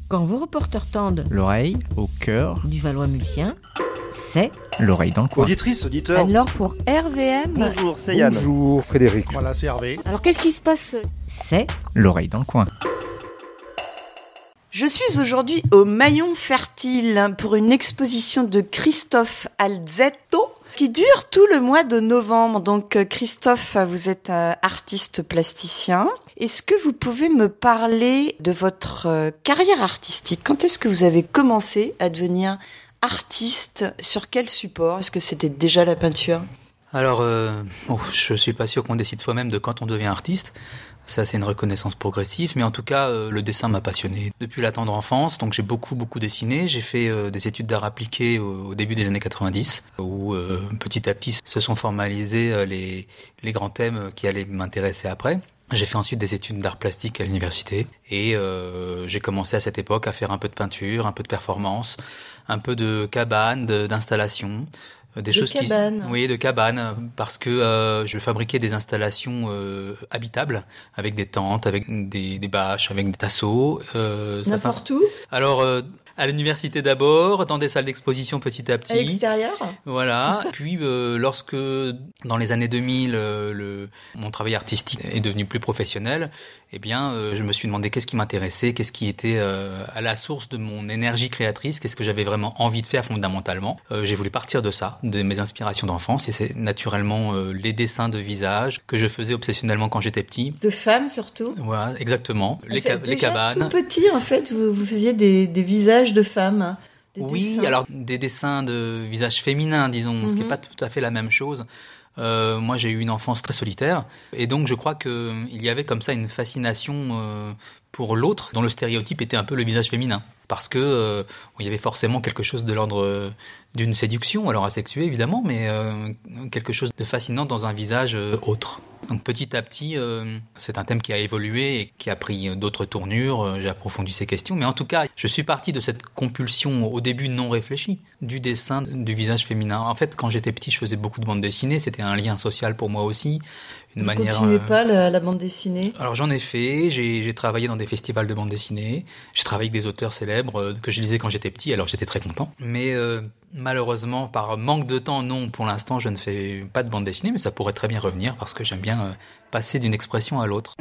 Quand vos reporters tendent l'oreille au cœur du Valois-Mulsien, c'est l'oreille dans le coin. Auditrice, auditeur. Alors pour RVM... Bonjour, c'est Yann. Bonjour Frédéric. Voilà, c'est Hervé. Alors qu'est-ce qui se passe ? c'est L'oreille dans le coin. Je suis aujourd'hui au Maillon Fertile pour une exposition de Christophe Alzetto qui dure tout le mois de novembre. Donc Christophe, vous êtes artiste plasticien. Est-ce que vous pouvez me parler de votre carrière artistique ? Quand est-ce que vous avez commencé à devenir artiste ? Sur quel support ? Est-ce que c'était déjà la peinture ? Alors, je suis pas sûr qu'on décide soi-même de quand on devient artiste. Ça, c'est une reconnaissance progressive, mais en tout cas, le dessin m'a passionné depuis la tendre enfance. Donc, j'ai beaucoup dessiné. J'ai fait des études d'art appliqué au début des années 90, où petit à petit se sont formalisés les grands thèmes qui allaient m'intéresser après. J'ai fait ensuite des études d'art plastique à l'université et j'ai commencé à cette époque à faire un peu de peinture, un peu de performance, un peu de cabane, d'installation. De cabane, parce que je fabriquais des installations habitables avec des tentes, avec des bâches, avec des tasseaux. N'importe où ? Alors à l'université d'abord, dans des salles d'exposition petit à petit. À l'extérieur ? Voilà. Puis lorsque dans les années 2000 mon travail artistique est devenu plus professionnel, eh bien je me suis demandé qu'est-ce qui m'intéressait, qu'est-ce qui était à la source de mon énergie créatrice, qu'est-ce que j'avais vraiment envie de faire fondamentalement. J'ai voulu partir de ça, de mes inspirations d'enfance, et c'est naturellement les dessins de visage que je faisais obsessionnellement quand j'étais petit. De femmes surtout ? Voilà, exactement. Les cabanes. Tout petit en fait, vous faisiez des visages de femmes. Oui, dessins. Alors des dessins de visages féminins, disons, ce qui n'est pas tout à fait la même chose. Moi, j'ai eu une enfance très solitaire, et donc je crois qu'il y avait comme ça une fascination pour l'autre, dont le stéréotype était un peu le visage féminin. Parce que il y avait forcément quelque chose de l'ordre d'une séduction, alors asexuée évidemment, mais quelque chose de fascinant dans un visage autre. Donc petit à petit, c'est un thème qui a évolué et qui a pris d'autres tournures, j'ai approfondi ces questions, mais en tout cas, je suis parti de cette compulsion au début non réfléchie du dessin du visage féminin. En fait, quand j'étais petit, je faisais beaucoup de bande dessinée, c'était un lien social pour moi aussi. Vous continuez pas la bande dessinée ? Alors j'en ai fait, j'ai travaillé dans des festivals de bande dessinée, j'ai travaillé avec des auteurs célèbres que je lisais quand j'étais petit, alors j'étais très content. Mais malheureusement, par manque de temps, non, pour l'instant je ne fais pas de bande dessinée, mais ça pourrait très bien revenir parce que j'aime bien passer d'une expression à l'autre.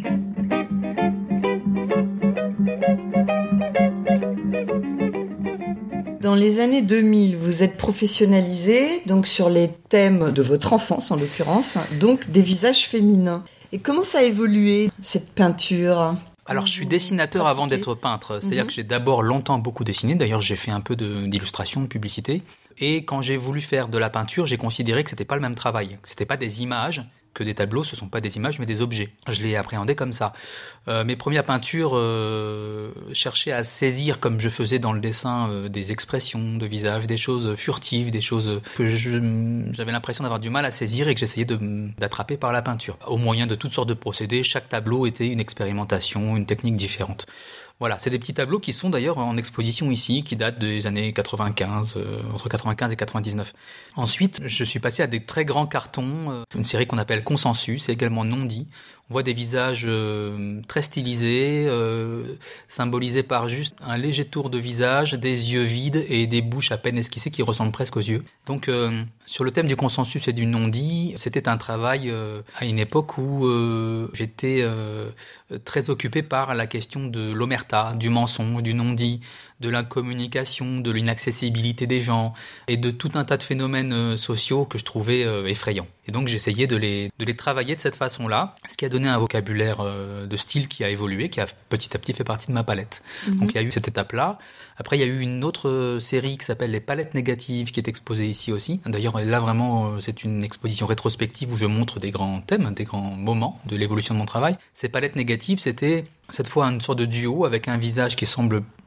Dans les années 2000, vous êtes professionnalisé donc sur les thèmes de votre enfance en l'occurrence, donc des visages féminins. Et comment ça a évolué cette peinture ? Alors je suis dessinateur avant d'être peintre, c'est-à-dire que j'ai d'abord longtemps beaucoup dessiné, d'ailleurs j'ai fait un peu d'illustration, de publicité, et quand j'ai voulu faire de la peinture, j'ai considéré que c'était pas le même travail, que c'était pas des images, que des tableaux, ce sont pas des images mais des objets. Je l'ai appréhendé comme ça. Mes premières peintures cherchaient à saisir, comme je faisais dans le dessin, des expressions de visage, des choses furtives, des choses que j'avais l'impression d'avoir du mal à saisir et que j'essayais d'attraper par la peinture. Au moyen de toutes sortes de procédés, chaque tableau était une expérimentation, une technique différente. Voilà, c'est des petits tableaux qui sont d'ailleurs en exposition ici, qui datent des années 95, entre 95 et 99. Ensuite, je suis passé à des très grands cartons, une série qu'on appelle Consensus, également non dit. On voit des visages très stylisés, symbolisés par juste un léger tour de visage, des yeux vides et des bouches à peine esquissées qui ressemblent presque aux yeux. Donc, sur le thème du consensus et du non-dit, c'était un travail à une époque où j'étais très occupé par la question de l'omerta, du mensonge, du non-dit, de l'incommunication, de l'inaccessibilité des gens et de tout un tas de phénomènes sociaux que je trouvais effrayants. Et donc j'essayais de les travailler de cette façon-là, ce qui a donné un vocabulaire de style qui a évolué, qui a petit à petit fait partie de ma palette. Donc il y a eu cette étape-là. Après il y a eu une autre série qui s'appelle Les Palettes Négatives qui est exposée ici aussi. D'ailleurs là vraiment c'est une exposition rétrospective où je montre des grands thèmes, des grands moments de l'évolution de mon travail. Ces palettes négatives, c'était cette fois une sorte de duo avec un visage qui semble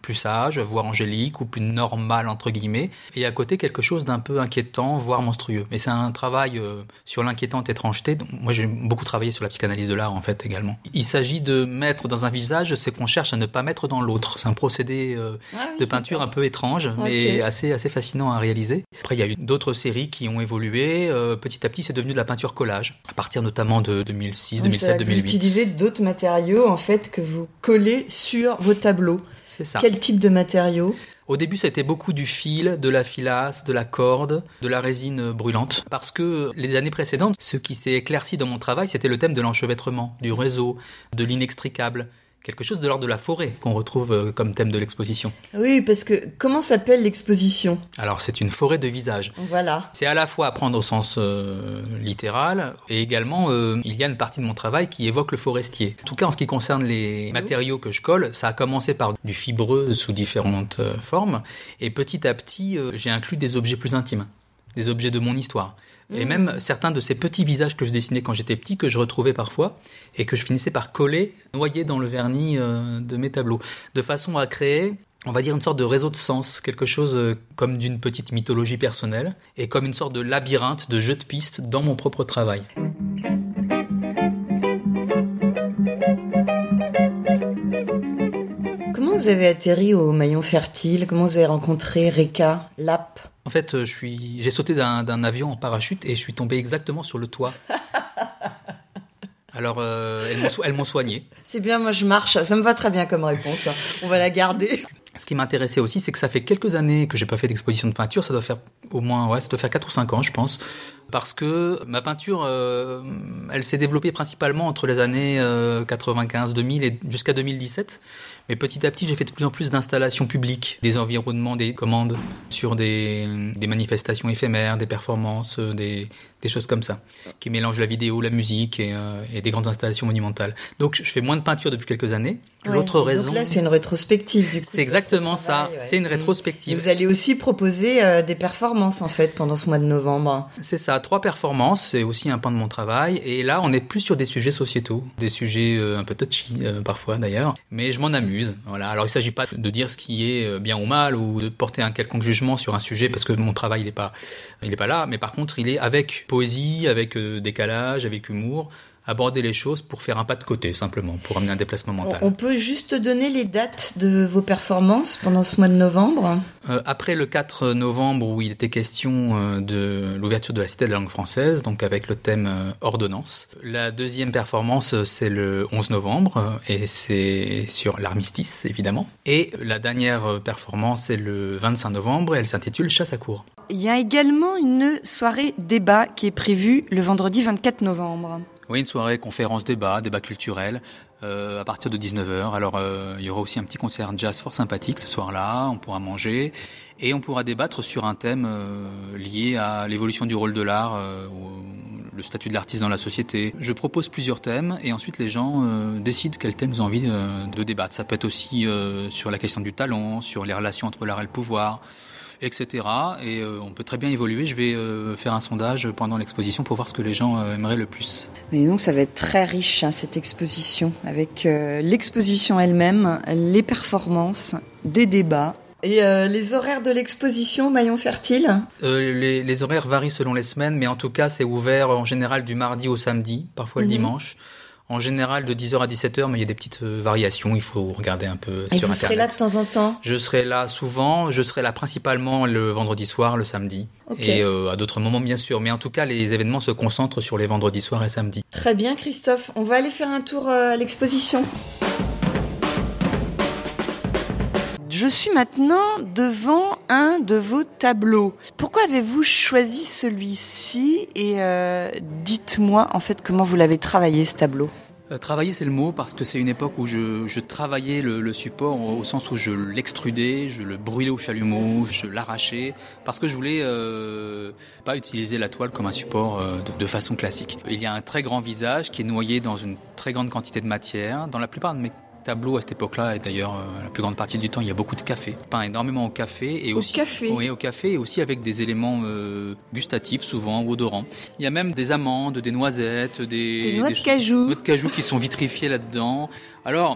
plus sage, voire angélique, ou plus normal, entre guillemets. Et à côté, quelque chose d'un peu inquiétant, voire monstrueux. Et c'est un travail sur l'inquiétante étrangeté. Donc, moi, j'ai beaucoup travaillé sur la psychanalyse de l'art, en fait, également. Il s'agit de mettre dans un visage ce qu'on cherche à ne pas mettre dans l'autre. C'est un procédé de peinture un peu étrange, mais assez fascinant à réaliser. Après, il y a eu d'autres séries qui ont évolué. Petit à petit, c'est devenu de la peinture collage, à partir notamment de 2006, 2007, 2008. Vous utilisez d'autres matériaux, en fait, que vous collez sur vos tableaux. C'est ça. Quel type de matériaux ? Au début, ça a été beaucoup du fil, de la filasse, de la corde, de la résine brûlante. Parce que les années précédentes, ce qui s'est éclairci dans mon travail, c'était le thème de l'enchevêtrement, du réseau, de l'inextricable. Quelque chose de l'ordre de la forêt qu'on retrouve comme thème de l'exposition. Oui, parce que comment s'appelle l'exposition ? Alors, c'est une forêt de visages. Voilà. C'est à la fois à prendre au sens littéral et également, il y a une partie de mon travail qui évoque le forestier. En tout cas, en ce qui concerne les matériaux que je colle, ça a commencé par du fibreux sous différentes formes et petit à petit, j'ai inclus des objets plus intimes, des objets de mon histoire. Et même certains de ces petits visages que je dessinais quand j'étais petit, que je retrouvais parfois, et que je finissais par coller, noyer dans le vernis de mes tableaux, de façon à créer, on va dire, une sorte de réseau de sens, quelque chose comme d'une petite mythologie personnelle, et comme une sorte de labyrinthe, de jeu de pistes dans mon propre travail. Comment vous avez atterri au Maillon Fertile ? Comment vous avez rencontré Reka Lapp ? En fait, j'ai sauté d'un avion en parachute et je suis tombé exactement sur le toit. Alors, elles m'ont soigné. C'est bien, moi je marche, ça me va très bien comme réponse. On va la garder. Ce qui m'intéressait aussi, c'est que ça fait quelques années que j'ai pas fait d'exposition de peinture. Ça doit faire au moins, ça doit faire 4 ou 5 ans, je pense. Parce que ma peinture, elle s'est développée principalement entre les années 95-2000 et jusqu'à 2017. Mais petit à petit, j'ai fait de plus en plus d'installations publiques, des environnements, des commandes sur des manifestations éphémères, des performances, des choses comme ça, qui mélangent la vidéo, la musique et des grandes installations monumentales. Donc, je fais moins de peinture depuis quelques années. Ouais, L'autre raison... Donc là, c'est une rétrospective, du coup. C'est exactement ça, ouais. C'est une rétrospective. Et vous allez aussi proposer des performances, en fait, pendant ce mois de novembre. C'est ça, 3 performances, c'est aussi un pan de mon travail. Et là, on est plus sur des sujets sociétaux, des sujets un peu touchy, parfois d'ailleurs. Mais je m'en amuse. Voilà. Alors, il ne s'agit pas de dire ce qui est bien ou mal ou de porter un quelconque jugement sur un sujet parce que mon travail, il est pas là. Mais par contre, il est avec poésie, avec décalage, avec humour, aborder les choses pour faire un pas de côté, simplement, pour amener un déplacement mental. On peut juste donner les dates de vos performances pendant ce mois de novembre ? Après le 4 novembre, où il était question de l'ouverture de la Cité de la langue française, donc avec le thème ordonnance. La deuxième performance, c'est le 11 novembre, et c'est sur l'armistice, évidemment. Et la dernière performance, c'est le 25 novembre, et elle s'intitule Chasse à courre. Il y a également une soirée débat qui est prévue le vendredi 24 novembre. Oui, une soirée conférence-débat, débat culturel, à partir de 19h. Alors, il y aura aussi un petit concert jazz fort sympathique ce soir-là, on pourra manger, et on pourra débattre sur un thème lié à l'évolution du rôle de l'art, le statut de l'artiste dans la société. Je propose plusieurs thèmes, et ensuite les gens décident quel thème ils ont envie de débattre. Ça peut être aussi sur la question du talent, sur les relations entre l'art et le pouvoir, etc. Et on peut très bien évoluer. Je vais faire un sondage pendant l'exposition pour voir ce que les gens aimeraient le plus. Mais donc ça va être très riche, hein, cette exposition, avec l'exposition elle-même, les performances, des débats. Et les horaires de l'exposition Maillon Fertile ? Les horaires varient selon les semaines, mais en tout cas c'est ouvert en général du mardi au samedi, parfois le dimanche. En général de 10h à 17h, mais il y a des petites variations, il faut regarder un peu sur Internet. Et vous serez là de temps en temps ? Je serai là souvent, je serai là principalement le vendredi soir, le samedi, et à d'autres moments bien sûr, mais en tout cas les événements se concentrent sur les vendredis soirs et samedis. Très bien Christophe, on va aller faire un tour à l'exposition. Je suis maintenant devant un de vos tableaux. Pourquoi avez-vous choisi celui-ci et dites-moi en fait comment vous l'avez travaillé ce tableau. Travailler, c'est le mot, parce que c'est une époque où je travaillais le support au sens où je l'extrudais, je le brûlais au chalumeau, je l'arrachais, parce que je voulais pas utiliser la toile comme un support de façon classique. Il y a un très grand visage qui est noyé dans une très grande quantité de matière. Dans la plupart de mes tableaux à cette époque-là, et d'ailleurs la plus grande partie du temps, il y a beaucoup de café. Je peins énormément au café. Et aussi, café. Oui, au café, et aussi avec des éléments gustatifs, souvent, ou odorants. Il y a même des amandes, des noisettes, des noix de cajou. Noix de cajou qui sont vitrifiées là-dedans. Alors,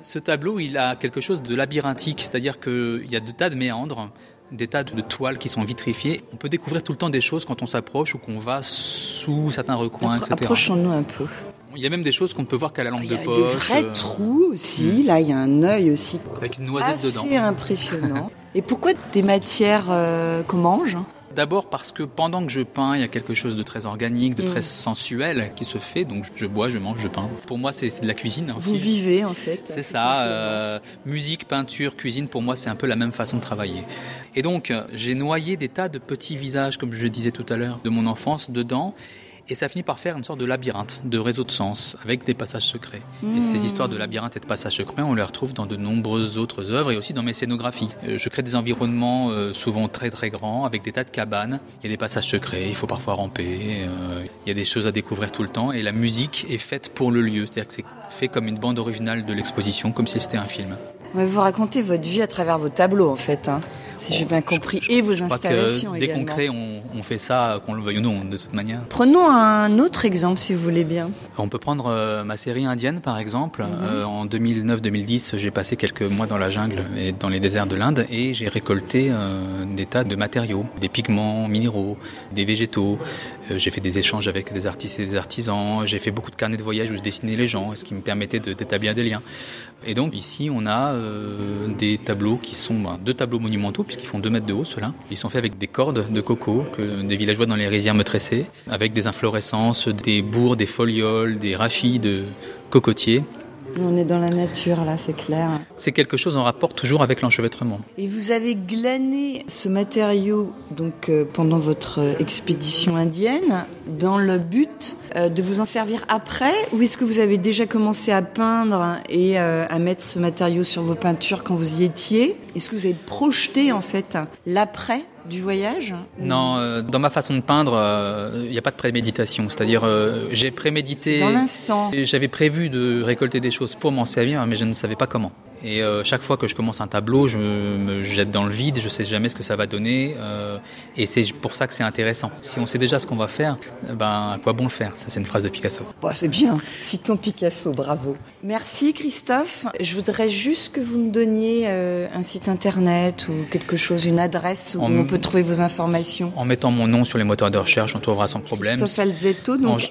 Ce tableau, il a quelque chose de labyrinthique, c'est-à-dire qu'il y a des tas de méandres, des tas de toiles qui sont vitrifiées. On peut découvrir tout le temps des choses quand on s'approche ou qu'on va sous certains recoins, etc. Approchons-nous un peu. Il y a même des choses qu'on ne peut voir qu'à la lampe de poche. Il y a des vrais trous aussi. Là, il y a un œil aussi. Avec une noisette dedans. C'est impressionnant. Et pourquoi des matières qu'on mange ? D'abord parce que pendant que je peins, il y a quelque chose de très organique, de très sensuel qui se fait. Donc je bois, je mange, je peins. Pour moi, c'est de la cuisine. Vous vivez en fait. C'est ça. Musique, peinture, cuisine, pour moi, c'est un peu la même façon de travailler. Et donc, j'ai noyé des tas de petits visages, comme je disais tout à l'heure, de mon enfance dedans. Et ça finit par faire une sorte de labyrinthe, de réseau de sens, avec des passages secrets. Et ces histoires de labyrinthe et de passages secrets, on les retrouve dans de nombreuses autres œuvres et aussi dans mes scénographies. Je crée des environnements souvent très très grands, avec des tas de cabanes. Il y a des passages secrets, il faut parfois ramper, il y a des choses à découvrir tout le temps. Et la musique est faite pour le lieu, c'est-à-dire que c'est fait comme une bande originale de l'exposition, comme si c'était un film. Vous racontez votre vie à travers vos tableaux, en fait, hein. Si j'ai bien compris, et vos installations également. Dès qu'on crée, on fait ça, qu'on le veuille ou non, de toute manière. Prenons un autre exemple, si vous voulez bien. On peut prendre ma série indienne, par exemple. En 2009-2010, j'ai passé quelques mois dans la jungle et dans les déserts de l'Inde et j'ai récolté des tas de matériaux, des pigments minéraux, des végétaux. J'ai fait des échanges avec des artistes et des artisans. J'ai fait beaucoup de carnets de voyage où je dessinais les gens, ce qui me permettait d'établir des liens. Et donc ici, on a des tableaux qui sont 2 tableaux monumentaux, puisqu'ils font 2 mètres de haut, ceux-là. Ils sont faits avec des cordes de coco que des villageois dans les rizières me tressaient, avec des inflorescences, des bourres, des folioles, des rachis de cocotiers. On est dans la nature, là, c'est clair. C'est quelque chose en rapport toujours avec l'enchevêtrement. Et vous avez glané ce matériau donc, pendant votre expédition indienne dans le but de vous en servir après, ou est-ce que vous avez déjà commencé à peindre et à mettre ce matériau sur vos peintures quand vous y étiez ? Est-ce que vous avez projeté en fait l'après du voyage ? Non, dans ma façon de peindre, il n'y a pas de préméditation. C'est-à-dire, j'ai prémédité. C'est dans l'instant. J'avais prévu de récolter des choses pour m'en servir, mais je ne savais pas comment. Et chaque fois que je commence un tableau, je me jette dans le vide, je ne sais jamais ce que ça va donner. Et c'est pour ça que c'est intéressant. Si on sait déjà ce qu'on va faire, à quoi bon le faire ? Ça, c'est une phrase de Picasso. Bon, c'est bien. Citons Picasso, bravo. Merci Christophe. Je voudrais juste que vous me donniez un site internet ou quelque chose, une adresse où on peut trouver vos informations. En mettant mon nom sur les moteurs de recherche, on trouvera sans problème. Christophe Alzetto, donc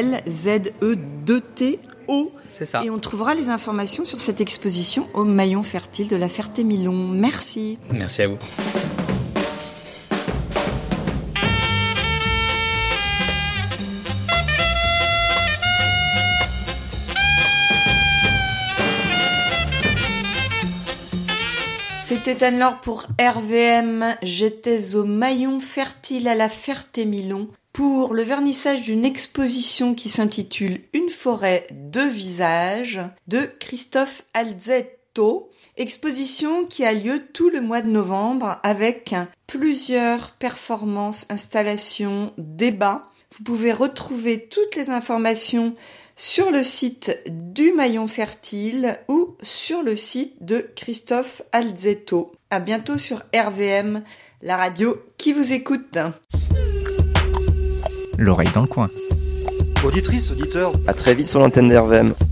A-L-Z-E-2-T-O. C'est ça. Et on trouvera les informations sur cette exposition au Maillon Fertile de la Ferté-Milon. Merci. Merci à vous. C'était Anne-Laure pour RVM. J'étais au Maillon Fertile à la Ferté-Milon pour le vernissage d'une exposition qui s'intitule Une forêt de visages de Christophe Alzetto. Exposition qui a lieu tout le mois de novembre avec plusieurs performances, installations, débats. Vous pouvez retrouver toutes les informations sur le site du Maillon Fertile ou sur le site de Christophe Alzetto. À bientôt sur RVM, la radio qui vous écoute. L'oreille dans le coin. Auditrice, auditeur, à très vite sur l'antenne d'RVM.